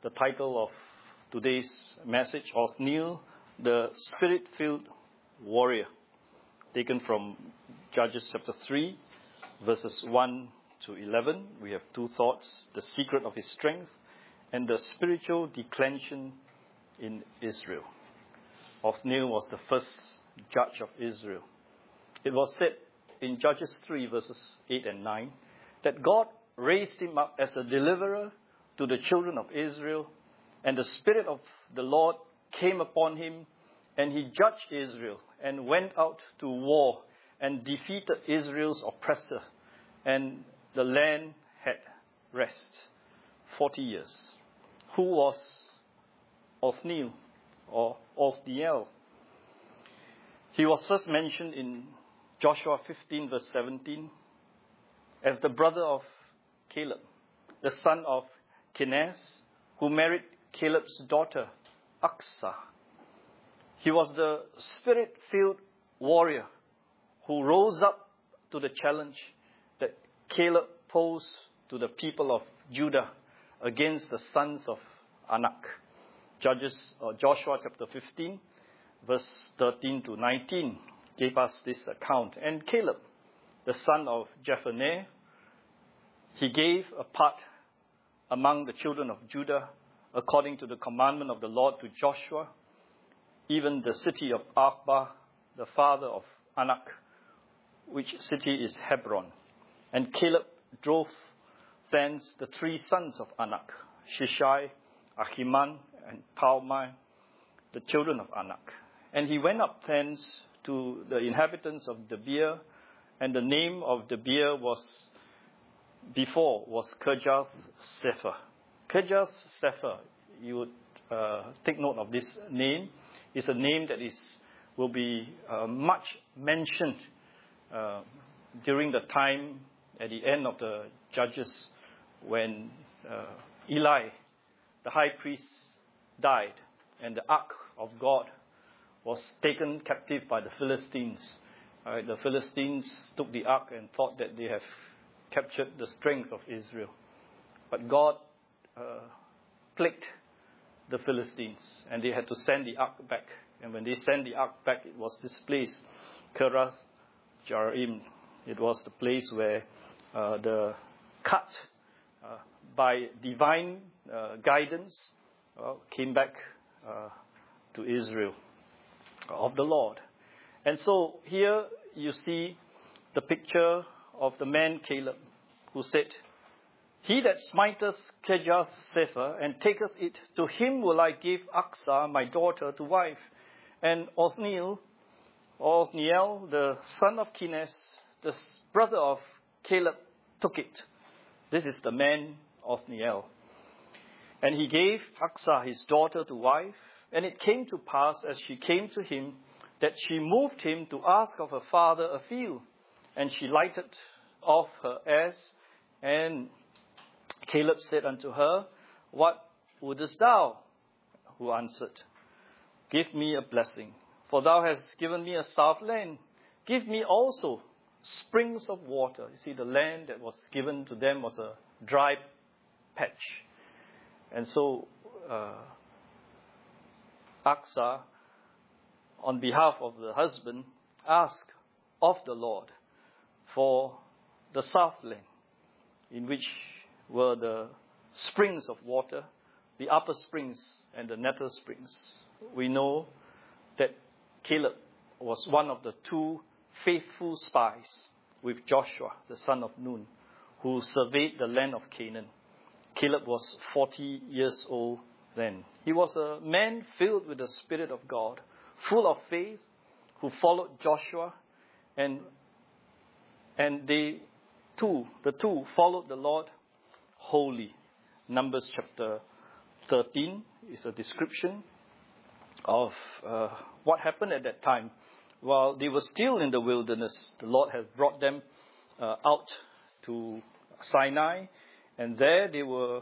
the title of today's message, Othniel, the Spirit-filled Warrior, taken from Judges chapter 3, verses 1 to 11. We have two thoughts: the secret of his strength and the spiritual declension in Israel. Othniel was the first judge of Israel. It was said in Judges 3, verses 8 and 9, that God raised him up as a deliverer to the children of Israel, and the Spirit of the Lord came upon him, and he judged Israel and went out to war and defeated Israel's oppressor, and the land had rest 40 years. Who was Othniel or Othniel? He was first mentioned in Joshua 15, verse 17, as the brother of Caleb, the son of Kenaz, who married Caleb's daughter, Aksah. He was the Spirit-filled warrior who rose up to the challenge that Caleb posed to the people of Judah against the sons of Anak. Joshua chapter 15, verse 13 to 19 gave us this account. And Caleb, the son of Jephunneh, he gave a part among the children of Judah according to the commandment of the Lord to Joshua, even the city of Arba, the father of Anak, which city is Hebron. And Caleb drove thence the three sons of Anak, Shishai, Ahiman, and Talmai, the children of Anak. And he went up thence to the inhabitants of Debir, and the name of Debir was Kirjath Sepher. Kirjath Sepher, you would take note of this name, is a name that will be much mentioned during the time at the end of the Judges when Eli, the high priest, died, and the ark of God was taken captive by the Philistines. The Philistines took the ark and thought that they have captured the strength of Israel. But God plagued the Philistines, and they had to send the ark back. And when they sent the ark back, it was this place, Kirath Jearim. It was the place where the cut by divine guidance came back to Israel of the Lord. And so here you see the picture of the man Caleb, who said, "He that smiteth Kirjath Sepher and taketh it, to him will I give Aksah my daughter to wife." And Othniel, the son of Kenaz, the brother of Caleb, took it. This is the man Othniel. And he gave Aksah his daughter to wife. And it came to pass, as she came to him, that she moved him to ask of her father a field. And she lighted off her ass. And Caleb said unto her, "What wouldest thou?" Who answered, "Give me a blessing, for thou hast given me a south land. Give me also springs of water." You see, the land that was given to them was a dry patch. And so Aksah, on behalf of the husband, asked of the Lord for the south land, in which were the springs of water, the upper springs and the nether springs. We know that Caleb was one of the two faithful spies with Joshua, the son of Nun, who surveyed the land of Canaan. Caleb was 40 years old then. He was a man filled with the Spirit of God, full of faith, who followed Joshua, and the two followed the Lord wholly. Numbers chapter 13 is a description of what happened at that time. While they were still in the wilderness, the Lord had brought them out to Sinai, and there they were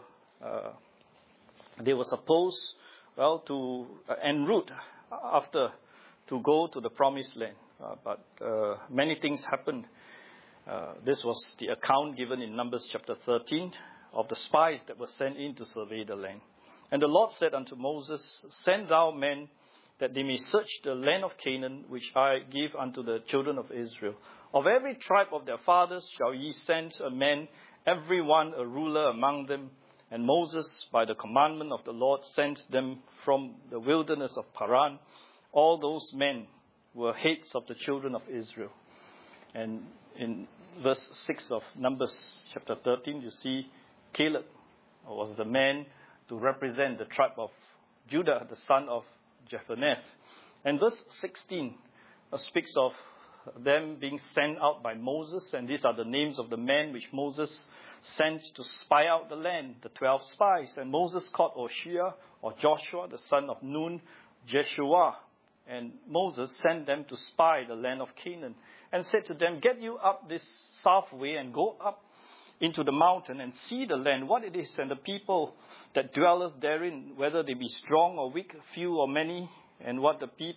supposed, to en route after to go to the promised land. But many things happened. This was the account given in Numbers chapter 13 of the spies that were sent in to survey the land. And the Lord said unto Moses, Send thou men, that they may search the land of Canaan, which I give unto the children of Israel. Of every tribe of their fathers shall ye send a man, every one a ruler among them. And Moses, by the commandment of the Lord, sent them from the wilderness of Paran. All those men were heads of the children of Israel. And in verse 6 of Numbers chapter 13, you see Caleb was the man to represent the tribe of Judah, the son of Jephunneh. And verse 16 speaks of them being sent out by Moses, and these are the names of the men which Moses sent to spy out the land, the 12 spies. And Moses called Oshia, or Joshua, the son of Nun, Jeshua. And Moses sent them to spy the land of Canaan, and said to them, Get you up this south way, and go up into the mountain, and see the land, what it is, and the people that dwelleth therein, whether they be strong or weak, few or many, and what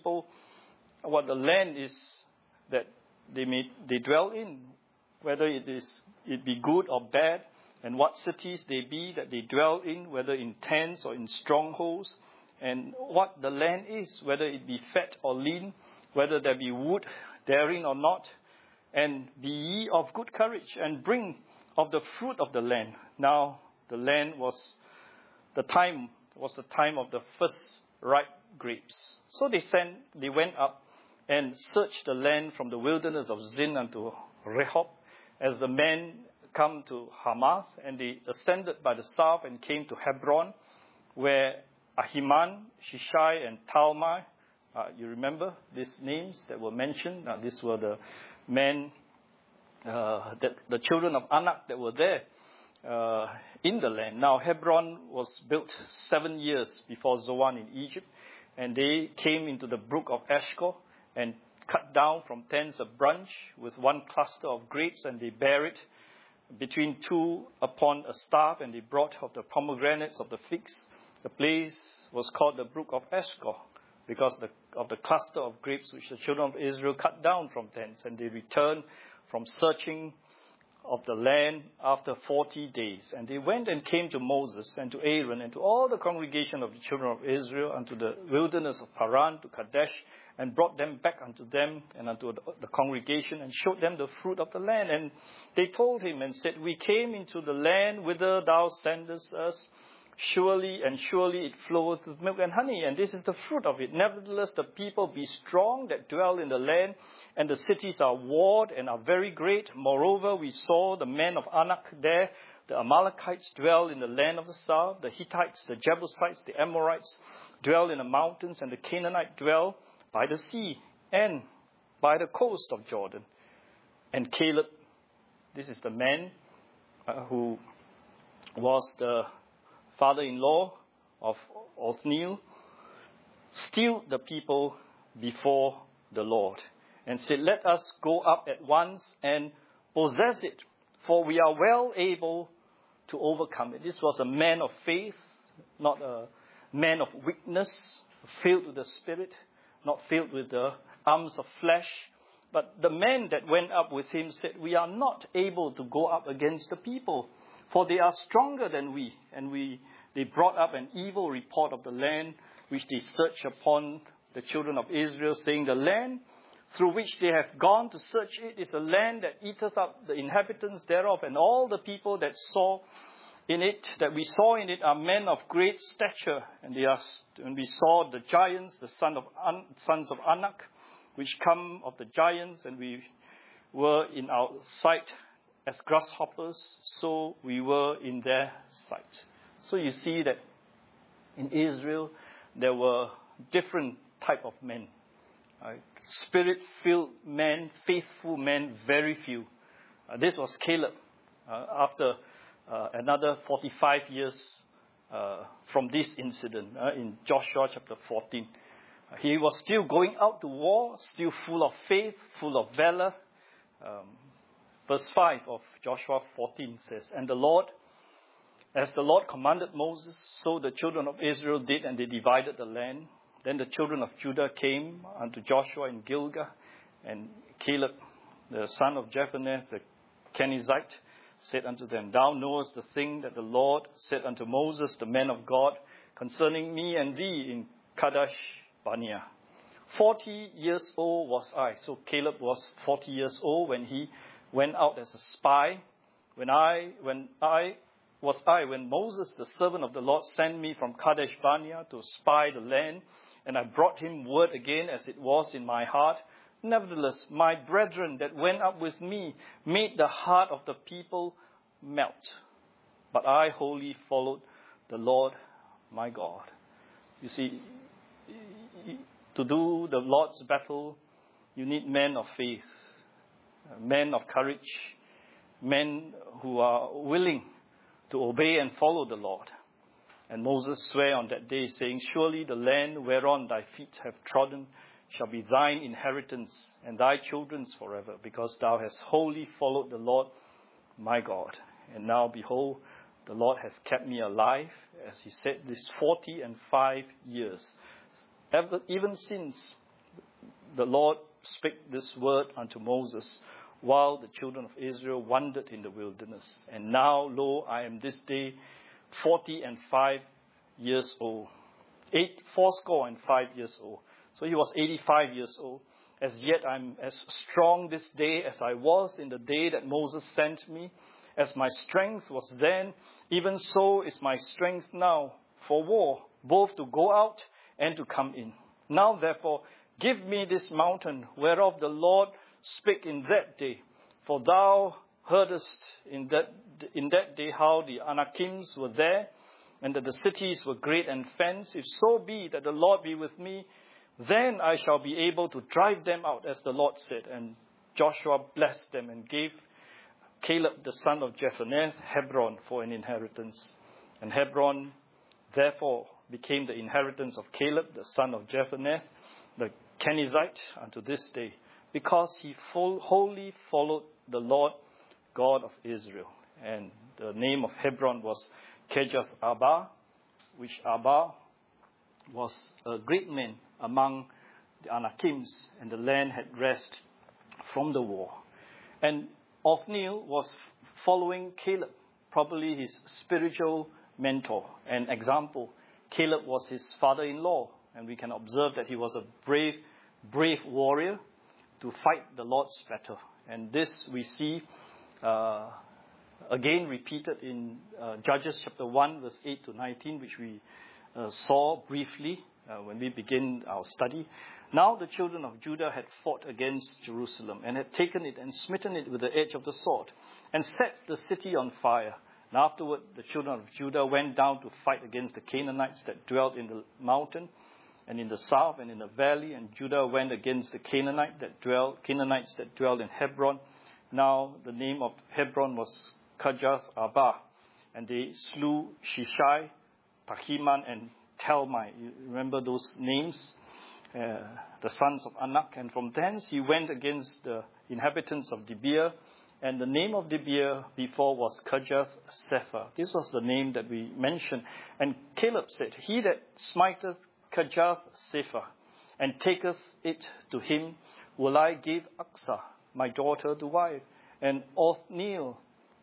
the land is that they dwell in, whether it be good or bad, and what cities they be that they dwell in, whether in tents or in strongholds, and what the land is, whether it be fat or lean, whether there be wood therein or not, and be ye of good courage, and bring of the fruit of the land. Now the land was the time of the first ripe grapes. So they went up and searched the land from the wilderness of Zin unto Rehob, as the men come to Hamath, and they ascended by the south and came to Hebron, where Ahiman, Shishai, and Talmai, you remember these names that were mentioned? These were the men, the children of Anak that were there in the land. Now Hebron was built 7 years before Zoan in Egypt, and they came into the brook of Eshcol and cut down from thence a branch with one cluster of grapes, and they bare it between two upon a staff, and they brought of the pomegranates of the figs. The place was called the brook of Eshcol, because of the cluster of grapes which the children of Israel cut down from thence. And they returned from searching of the land after 40 days. And they went and came to Moses and to Aaron and to all the congregation of the children of Israel unto the wilderness of Paran, to Kadesh, and brought them back unto them and unto the congregation, and showed them the fruit of the land. And they told him and said, We came into the land whither thou sendest us. Surely it floweth with milk and honey, and this is the fruit of it. Nevertheless, the people be strong that dwell in the land, and the cities are walled and are very great. Moreover, we saw the men of Anak there. The Amalekites dwell in the land of the south. The Hittites, the Jebusites, the Amorites dwell in the mountains, and the Canaanites dwell by the sea and by the coast of Jordan. And Caleb, this is the man who was the father-in-law of Othniel, stilled the people before the Lord and said, Let us go up at once and possess it, for we are well able to overcome it. This was a man of faith, not a man of weakness, filled with the Spirit, not filled with the arms of flesh. But the men that went up with him said, We are not able to go up against the people, for they are stronger than we. And they brought up an evil report of the land, which they searched upon the children of Israel, saying, The land through which they have gone to search it is a land that eateth up the inhabitants thereof, and all the people that we saw in it are men of great stature. And we saw the giants, the sons of Anak, which come of the giants, and we were in our sight as grasshoppers, so we were in their sight. So you see that in Israel there were different type of men. Spirit-filled men, faithful men, very few. This was Caleb after another 45 years from this incident in Joshua chapter 14. He was still going out to war, still full of faith, full of valor. Verse 5 of Joshua 14 says, And the Lord, as the Lord commanded Moses, so the children of Israel did, and they divided the land. Then the children of Judah came unto Joshua in Gilgal, and Caleb, the son of Jephunneh, the Kenizzite, said unto them, Thou knowest the thing that the Lord said unto Moses, the man of God, concerning me and thee in Kadesh Barnea. 40 years old was I. So Caleb was 40 years old when he went out as a spy. When Moses, the servant of the Lord, sent me from Kadesh Barnea to spy the land, and I brought him word again as it was in my heart. Nevertheless, my brethren that went up with me made the heart of the people melt. But I wholly followed the Lord my God. You see, to do the Lord's battle, you need men of faith, men of courage, men who are willing to obey and follow the Lord. And Moses swore on that day, saying, surely the land whereon thy feet have trodden shall be thine inheritance and thy children's forever, because thou hast wholly followed the Lord my God. And now, behold, the Lord hath kept me alive, as he said, this 45 years. Even since the Lord spake this word unto Moses, while the children of Israel wandered in the wilderness. And now, lo, I am this day 45 years old. 85 years old. So he was 85 years old. As yet I'm as strong this day as I was in the day that Moses sent me. As my strength was then, even so is my strength now for war, both to go out and to come in. Now therefore, give me this mountain whereof the Lord spake in that day. For thou heardest in that day how the Anakims were there, and that the cities were great and fenced. If so be that the Lord be with me, then I shall be able to drive them out, as the Lord said. And Joshua blessed them and gave Caleb the son of Jephunneh Hebron for an inheritance. And Hebron therefore became the inheritance of Caleb the son of Jephunneh, the Kenizzite, unto this day, because he wholly followed the Lord God of Israel. And the name of Hebron was Kirjath Arba, which Arba was a great man among the Anakims, and the land had rest from the war. And Othniel was following Caleb, probably his spiritual mentor and example. Caleb was his father-in-law, and we can observe that he was a brave warrior to fight the Lord's battle. And this we see again repeated in Judges chapter 1, verse 8 to 19, which we saw briefly when we begin our study. Now the children of Judah had fought against Jerusalem and had taken it and smitten it with the edge of the sword and set the city on fire. And afterward the children of Judah went down to fight against the Canaanites that dwelt in the mountain and in the south and in the valley. And Judah went against the Canaanites that dwelt in Hebron. Now the name of Hebron was Kirjath Arba. And they slew Shishai, Tahiman, and Talmai. You remember those names? The sons of Anak. And from thence he went against the inhabitants of Debir. And the name of Debir before was Kirjath Sepher. This was the name that we mentioned. And Caleb said, he that smiteth Kirjath Sepher and taketh it to him, will I give Aksa, my daughter, to wife. And Othniel,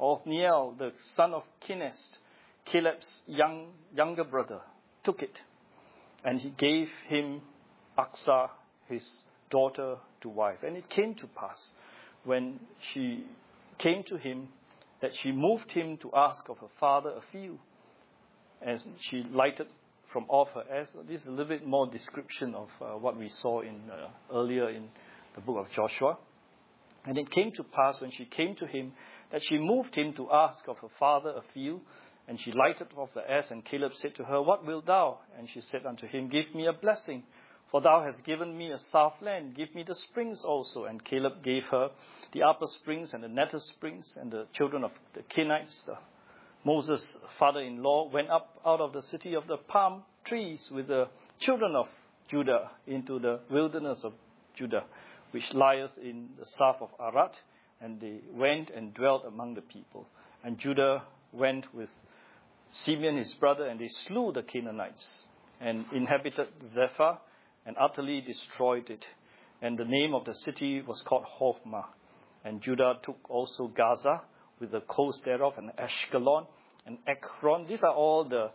the son of Kenest, Caleb's younger brother, took it. And he gave him Aksa, his daughter, to wife. And it came to pass, when she came to him, that she moved him to ask of her father a field. And she lighted from off her ass. This is a little bit more description of what we saw earlier in the book of Joshua. And it came to pass, when she came to him, that she moved him to ask of her father a field. And she lighted off the ass, and Caleb said to her, what wilt thou? And she said unto him, give me a blessing, for thou hast given me a south land. Give me the springs also. And Caleb gave her the upper springs and the nether springs. And the children of the Kenites, Moses' father-in-law, went up out of the city of the palm trees with the children of Judah into the wilderness of Judah, which lieth in the south of Arad. And they went and dwelt among the people. And Judah went with Simeon his brother, and they slew the Canaanites and inhabited Zephath and utterly destroyed it. And the name of the city was called Hormah. And Judah took also Gaza with the coast thereof, and Ashkelon and Ekron. These are all the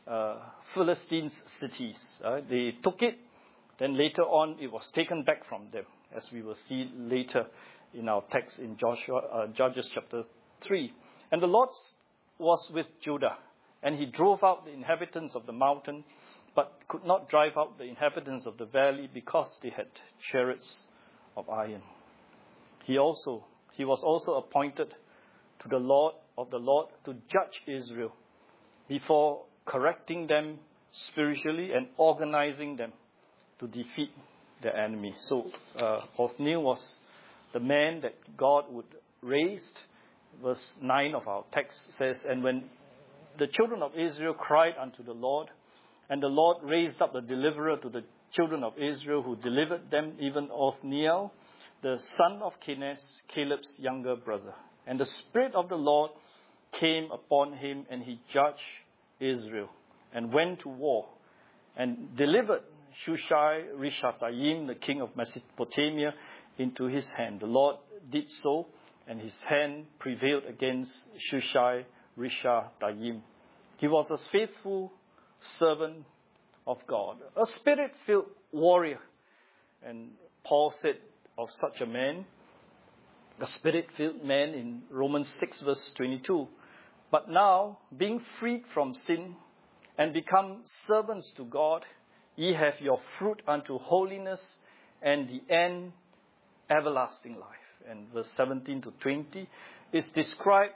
Philistines' cities. They took it, then later on it was taken back from them, as we will see later in our text in Judges chapter 3. And the Lord was with Judah, and he drove out the inhabitants of the mountain, but could not drive out the inhabitants of the valley because they had chariots of iron. He was also appointed to the Lord to judge Israel before correcting them spiritually and organizing them to defeat their enemy. So Othniel was the man that God would raise. Verse 9 of our text says, "And when the children of Israel cried unto the Lord, and the Lord raised up a deliverer to the children of Israel who delivered them, even Othniel, the son of Kenaz, Caleb's younger brother. And the Spirit of the Lord came upon him, and he judged Israel, and went to war, and delivered Shusha-Rishathaim, the king of Mesopotamia, into his hand. The Lord did so, and his hand prevailed against Shusha-Rishathaim. He was a faithful servant of God, a spirit-filled warrior." And Paul said of such a man, a spirit-filled man, in Romans 6 verse 22. "But now, being freed from sin and become servants to God, ye have your fruit unto holiness, and the end everlasting life." And verse 17 to 20 is described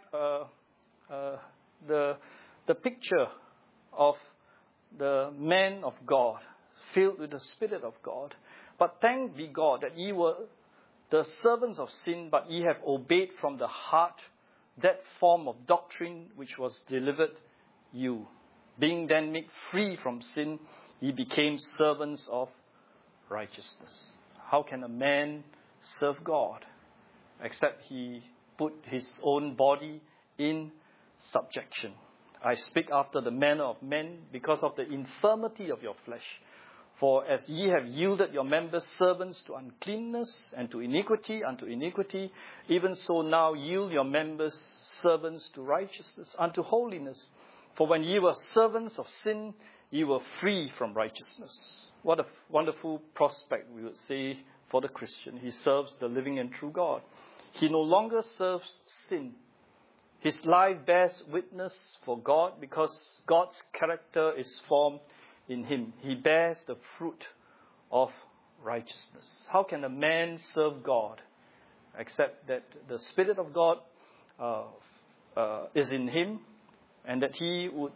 the picture of the man of God, filled with the Spirit of God. "But thank be God that ye were the servants of sin, but ye have obeyed from the heart that form of doctrine which was delivered you. Being then made free from sin, ye became servants of righteousness." How can a man serve God except he put his own body in subjection? "I speak after the manner of men, because of the infirmity of your flesh. For as ye have yielded your members servants to uncleanness, and to iniquity unto iniquity, even so now yield your members servants to righteousness, unto holiness. For when ye were servants of sin, ye were free from righteousness." What a wonderful prospect, we would say, for the Christian. He serves the living and true God. He no longer serves sin. His life bears witness for God, because God's character is formed in him. He bears the fruit of righteousness. How can a man serve God except that the Spirit of God is in him, and that he would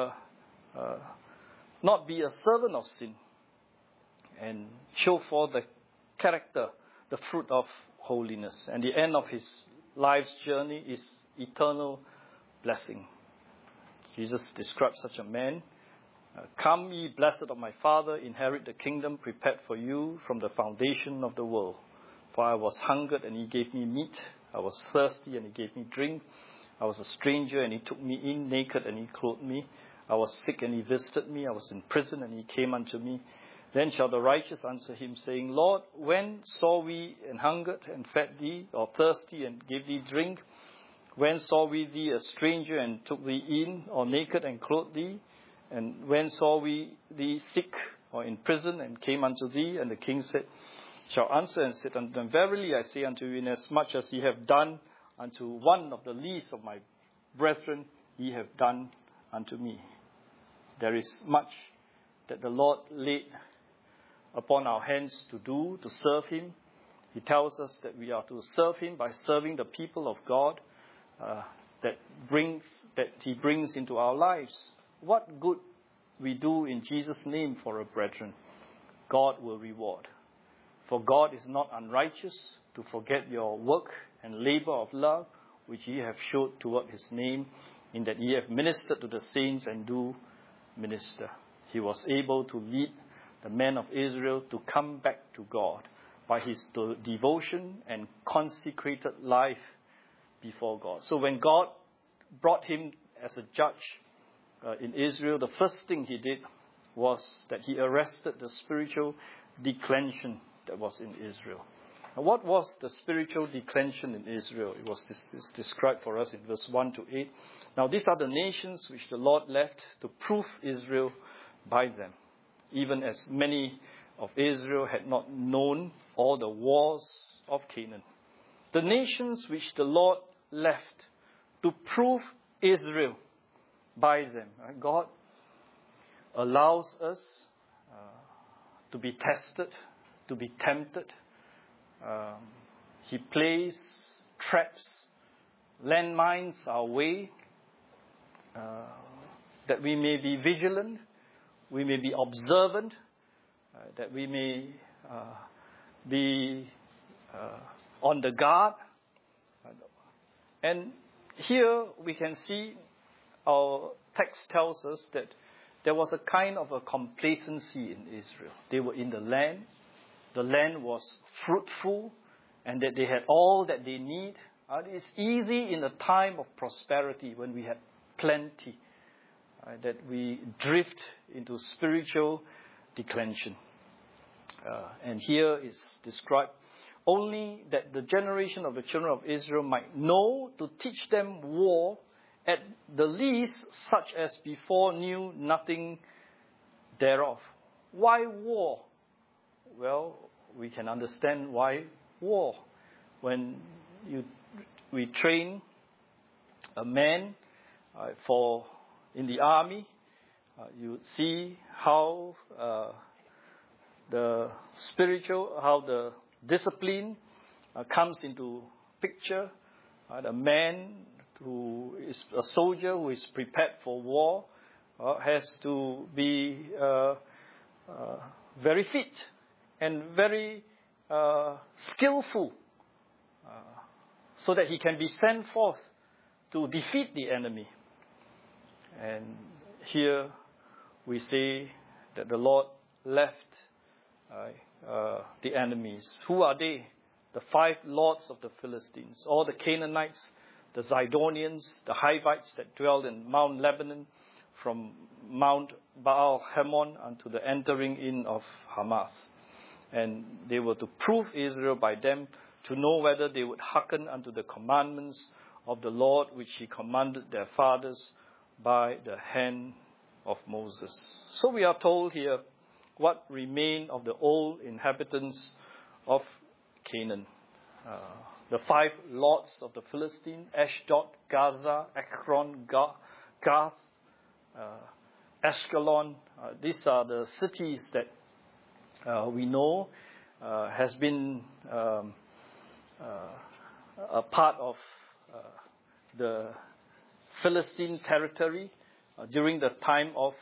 not be a servant of sin and show forth the character, the fruit of holiness. And the end of his life's journey is eternal blessing. Jesus describes such a man. "Come, ye blessed of my Father, inherit the kingdom prepared for you from the foundation of the world. For I was hungered, and he gave me meat. I was thirsty, and he gave me drink. I was a stranger, and he took me in. Naked, and he clothed me. I was sick, and he visited me. I was in prison, and he came unto me. Then shall the righteous answer him, saying, Lord, when saw we and hungered, and fed thee, or thirsty, and gave thee drink? When saw we thee a stranger, and took thee in, or naked, and clothed thee? And when saw we thee sick, or in prison, and came unto thee?" And the king shall answer and said unto them, "Verily I say unto you, inasmuch as ye have done unto one of the least of my brethren, ye have done unto me." There is much that the Lord laid upon our hands to do, to serve him. He tells us that we are to serve him by serving the people of God that he brings into our lives. What good we do in Jesus' name for a brethren, God will reward. For God is not unrighteous to forget your work and labor of love, which ye have showed toward his name, in that ye have ministered to the saints and do minister. He was able to lead the men of Israel to come back to God by his devotion and consecrated life before God. So when God brought him as a judge in Israel, the first thing he did was that he arrested the spiritual declension that was in Israel. Now, what was the spiritual declension in Israel? It was described for us in verse 1 to 8. Now, these are the nations which the Lord left to prove Israel by them, even as many of Israel had not known all the wars of Canaan. The nations which the Lord left to prove Israel by them. God allows us to be tested, to be tempted. He plays traps, landmines our way, that we may be vigilant, we may be observant, that we may be on the guard. And here we can see our text tells us that there was a kind of a complacency in Israel. They were in the land was fruitful, and that they had all that they need. It's easy in a time of prosperity when we have plenty, that we drift into spiritual declension. And here is described only that the generation of the children of Israel might know to teach them war, at the least such as before knew nothing thereof. Why war? Well, we can understand why war. When we train a man in the army, you see how the discipline comes into picture. The man who is a soldier who is prepared for war has to be very fit and very skillful, so that he can be sent forth to defeat the enemy. And here we say that the Lord left the enemies. Who are they? The 5 lords of the Philistines, all the Canaanites, the Zidonians, the Hivites that dwelled in Mount Lebanon, from Mount Baal Hermon unto the entering in of Hamath. And they were to prove Israel by them, to know whether they would hearken unto the commandments of the Lord, which he commanded their fathers by the hand of Moses. So we are told here what remained of the old inhabitants of Canaan. The 5 lords of the Philistines: Ashdod, Gaza, Ekron, Gath, Ashkelon. These are the cities that we know has been a part of the Philistine territory during the time of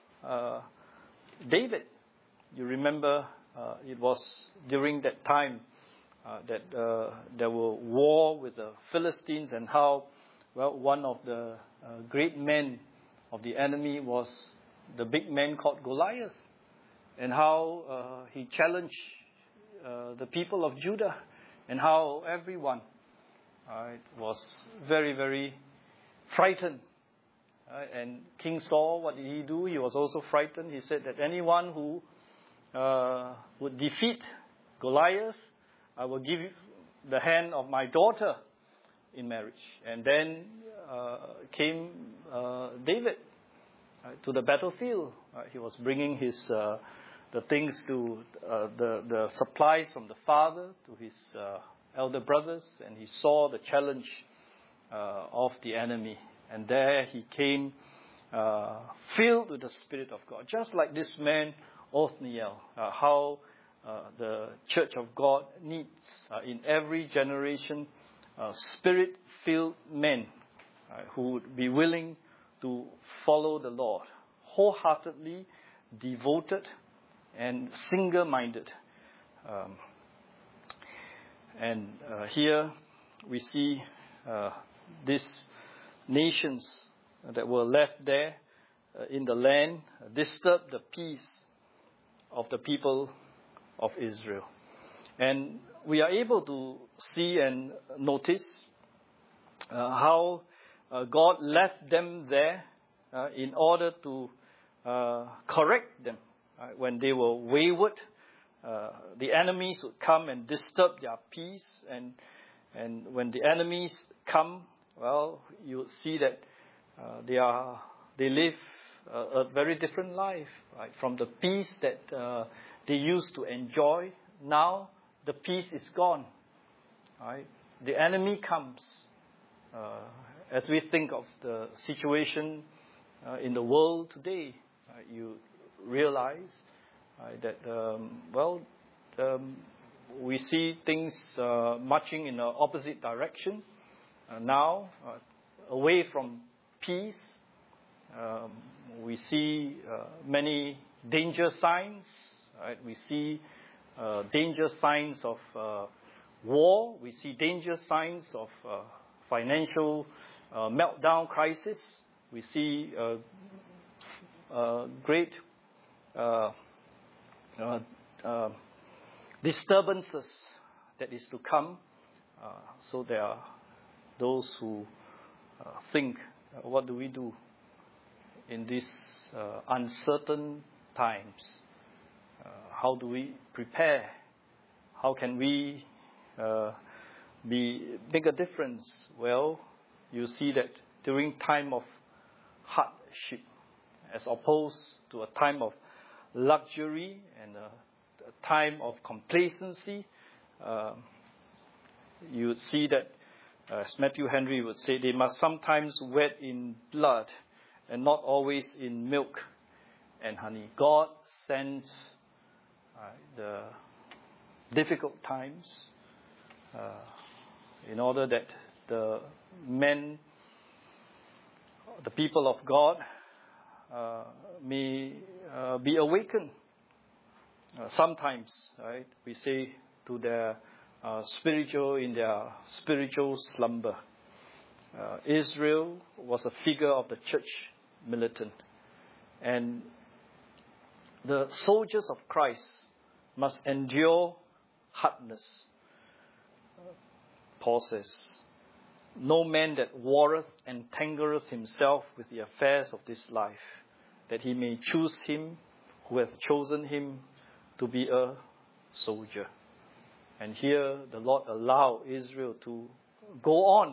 David. You remember it was during that time that there were war with the Philistines, and how, well, one of the great men of the enemy was the big man called Goliath, and how he challenged the people of Judah, and how everyone was very, very frightened. And King Saul, what did he do? He was also frightened. He said that anyone who would defeat Goliath, I will give the hand of my daughter in marriage. And then came David to the battlefield. He was bringing his the things to the supplies from the father to his elder brothers, and he saw the challenge of the enemy. And there he came filled with the Spirit of God, just like this man Othniel. How the Church of God needs in every generation Spirit-filled men who would be willing to follow the Lord, wholeheartedly devoted and single-minded. And here we see these nations that were left there in the land disturb the peace of the people of Israel. And we are able to see and notice how God left them there in order to correct them when they were wayward, the enemies would come and disturb their peace. And when the enemies come, well, you would see that they live a very different life, right? From the peace that they used to enjoy, now the peace is gone, right? The enemy comes. As we think of the situation in the world today, you realize that, we see things marching in the opposite direction now, away from peace. We see many danger signs. Right? We see danger signs of war. We see danger signs of financial meltdown crisis. We see great disturbances that is to come. So there are those who think, what do we do in these uncertain times? How do we prepare? How can we make a difference? Well, you see that during time of hardship, as opposed to a time of luxury and a time of complacency, you would see that, as Matthew Henry would say, they must sometimes wed in blood and not always in milk and honey. God sent the difficult times in order that the men, the people of God, may be awakened. Sometimes, right, we say to their in their spiritual slumber. Israel was a figure of the church militant, and the soldiers of Christ must endure hardness. Paul says, "No man that warreth entangleth himself with the affairs of this life, that he may choose him who hath chosen him to be a soldier." And here the Lord allowed Israel to go on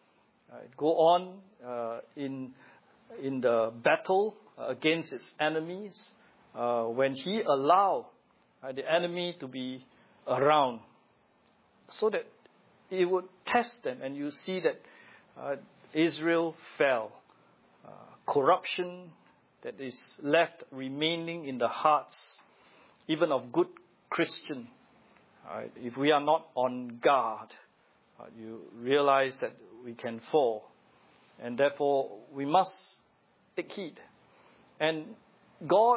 in the battle against its enemies, when He allowed the enemy to be around, so that it would test them. And you see that Israel fell. Corruption that is left remaining in the hearts, even of good Christian. If we are not on guard, you realize that we can fall. And therefore, we must take heed. And God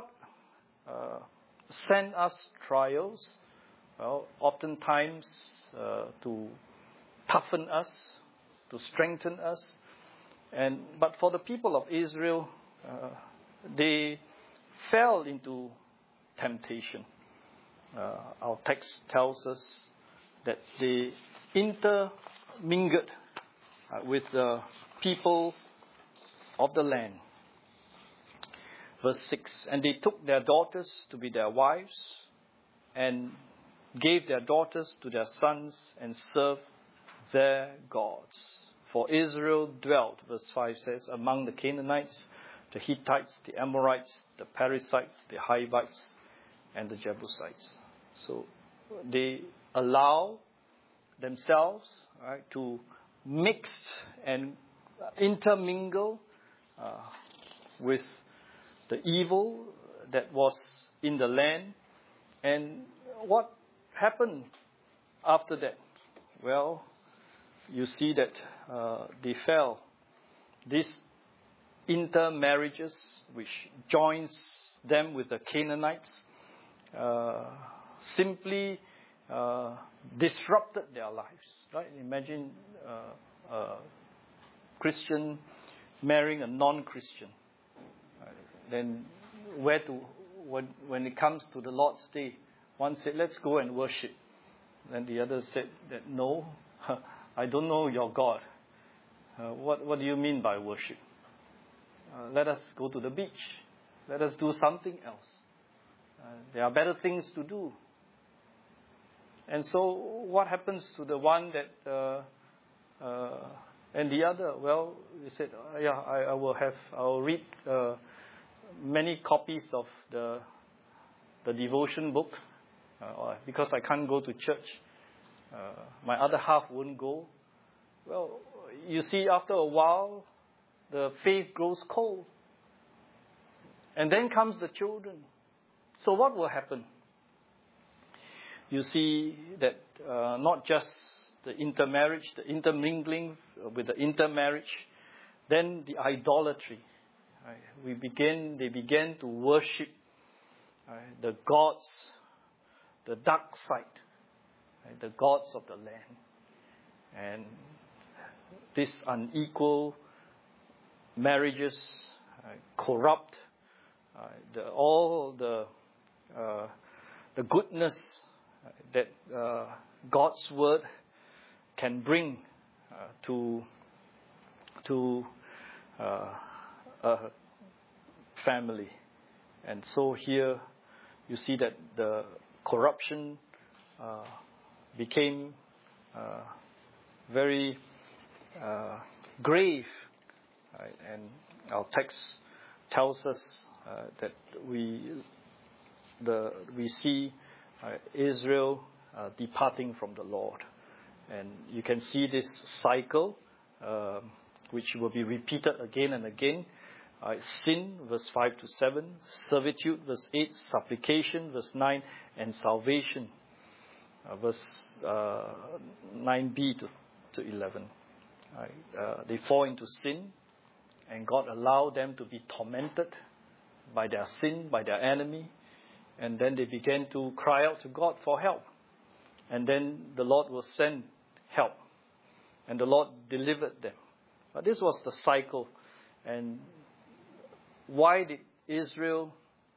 send us trials, oftentimes to toughen us, to strengthen us. But for the people of Israel, they fell into temptation. Our text tells us that they intermingled with the people of the land. Verse 6, "And they took their daughters to be their wives, and gave their daughters to their sons, and served their gods. For Israel dwelt," verse 5 says, "among the Canaanites, the Hittites, the Amorites, the Perizzites, the Hivites, and the Jebusites." So they allow themselves to mix and intermingle with the evil that was in the land. And what happened after that? Well, you see that they fell. These intermarriages, which joins them with the Canaanites, simply disrupted their lives. Right? Imagine a Christian marrying a non-Christian. Then when it comes to the Lord's Day, one said, "Let's go and worship." Then the other said that, "No, I don't know your God. What do you mean by worship? Let us go to the beach. Let us do something else. There are better things to do." And so what happens to the one that and the other? Well, he said, I'll read many copies of the devotion book because I can't go to church. My other half won't go. Well, you see, after a while, the faith grows cold. And then comes the children. So what will happen? You see that not just the intermarriage, the intermingling with the intermarriage, then the idolatry. Right? They began to worship the gods, the dark side, right? The gods of the land. And this unequal marriages corrupt all the goodness that God's word can bring to a family. And so here you see that the corruption became very grave. Right? And our text tells us that we see Israel departing from the Lord. And you can see this cycle, which will be repeated again and again. Sin, verse 5 to 7, servitude, verse 8, supplication, verse 9, and salvation, verse 9b to 11. They fall into sin, and God allowed them to be tormented by their sin, by their enemy. And then they began to cry out to God for help. And then the Lord will send help. And the Lord delivered them. But this was the cycle. And why did Israel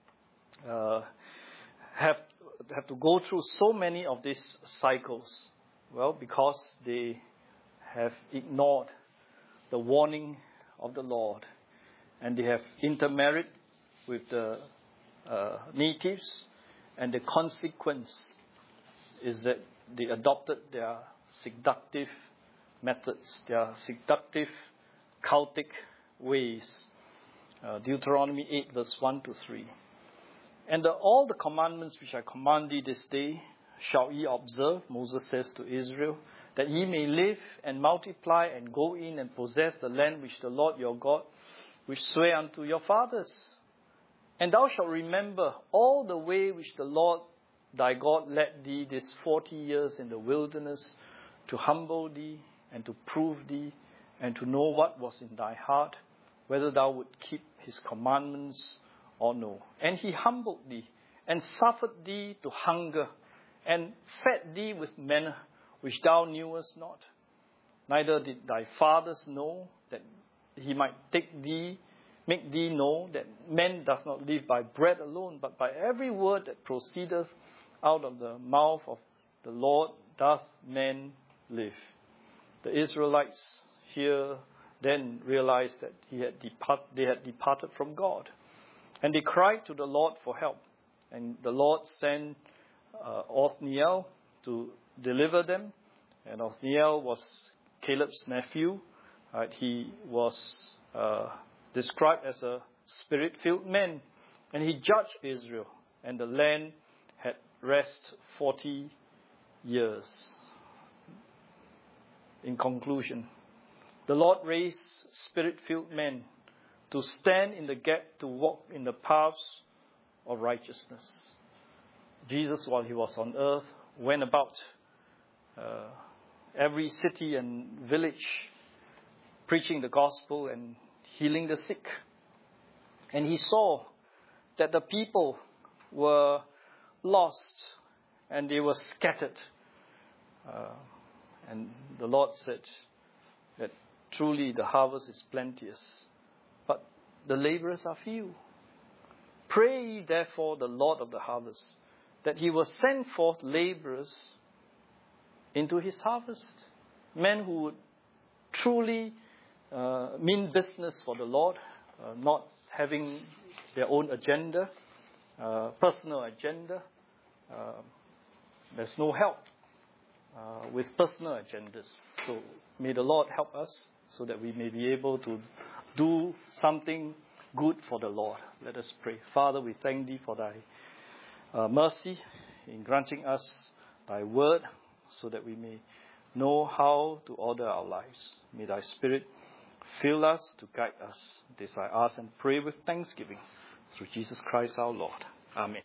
have to go through so many of these cycles? Well, because they have ignored the warning of the Lord. And they have intermarried with the natives, and the consequence is that they adopted their seductive methods, their seductive cultic ways. Deuteronomy 8 verse 1 to 3. And all the commandments which I command thee this day shall ye observe, Moses says to Israel, that ye may live and multiply and go in and possess the land which the Lord your God which sware unto your fathers. And thou shalt remember all the way which the Lord thy God led thee this 40 years in the wilderness, to humble thee and to prove thee and to know what was in thy heart, whether thou would keep his commandments or no. And he humbled thee and suffered thee to hunger and fed thee with manna which thou knewest not. Neither did thy fathers know, that he might make thee know that man does not live by bread alone, but by every word that proceedeth out of the mouth of the Lord doth man live. The Israelites here then realized that they had departed from God. And they cried to the Lord for help. And the Lord sent Othniel to deliver them. And Othniel was Caleb's nephew. Right? He was described as a spirit-filled man. And he judged Israel. And the land had rest 40 years. In conclusion, the Lord raised spirit-filled men to stand in the gap, to walk in the paths of righteousness. Jesus, while he was on earth, went about every city and village, preaching the gospel and healing the sick. And he saw that the people were lost and they were scattered. And the Lord said that truly the harvest is plenteous, but the laborers are few. Pray ye therefore the Lord of the harvest, that he will send forth laborers into his harvest. Men who would truly mean business for the Lord, not having their own agenda, personal agenda. There's no help with personal agendas. So may the Lord help us so that we may be able to do something good for the Lord. Let us pray. Father, we thank Thee for Thy mercy in granting us Thy word so that we may know how to order our lives. May Thy Spirit fill us to guide us. This I ask and pray with thanksgiving through Jesus Christ our Lord. Amen.